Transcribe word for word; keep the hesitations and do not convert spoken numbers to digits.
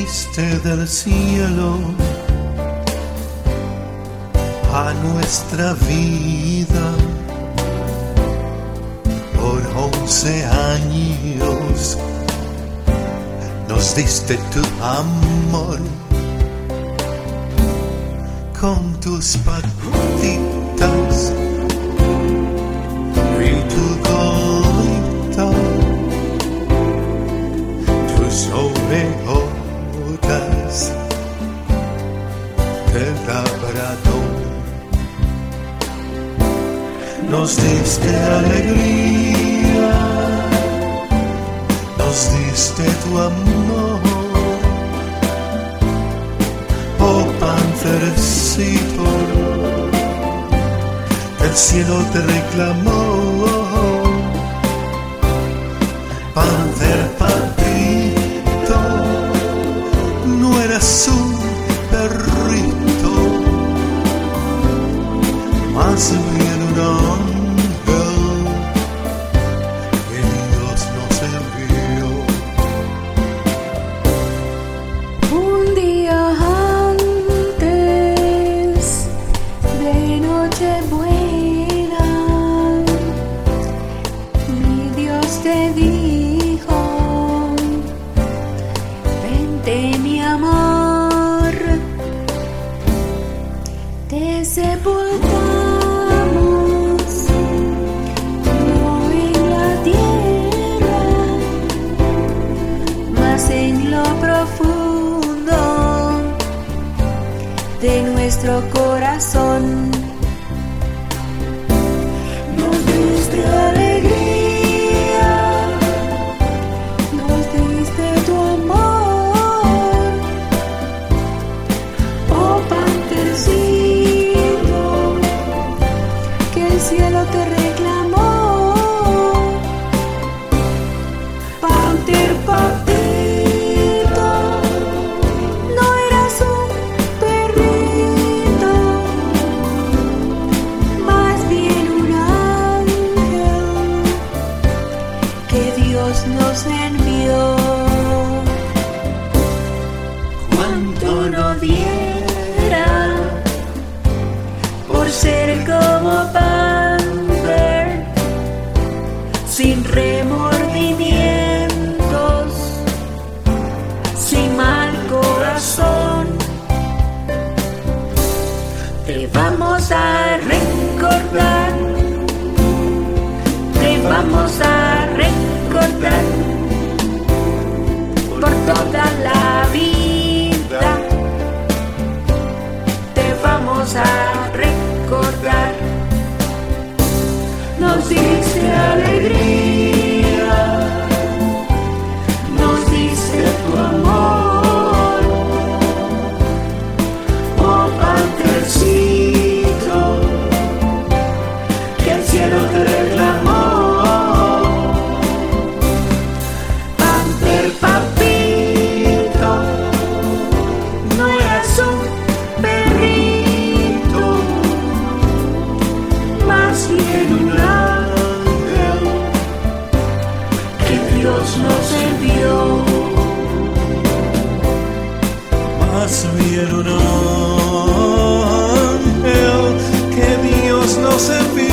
diste del cielo a nuestra vida por once años. Nos diste tu amor con tus patitas y tu colita, tus orejotas de labrador. Nos diste alegría, nos diste tu amor, oh pancercito, el cielo te reclamó, pancer patito, no eras un perrito, más bien un ángel que Dios nos envió. Un día antes de Nochebuena, mi Dios te dijo: vente mi amor, te sepultamos, no en la tierra, mas en lo profundo de nuestro corazón. Nos diste alegría, nos diste tu amor, oh pantercito, que el cielo te reclamó, panter patito, no eras un perrito, más bien un ángel que Dios nos envió. Cuánto no diera por ser como Panther, sin remordimientos, sin mal corazón. Te vamos a recordar, te vamos a recordar por toda la vida. Te vamos a recordar. Nos diste alegría, nos diste tu amor, oh pantercito, que el cielo te reclamó, panter papito, no eras un perrito, más bien un ángel que Dios nos envió. Más bien un ángel que Dios nos envió.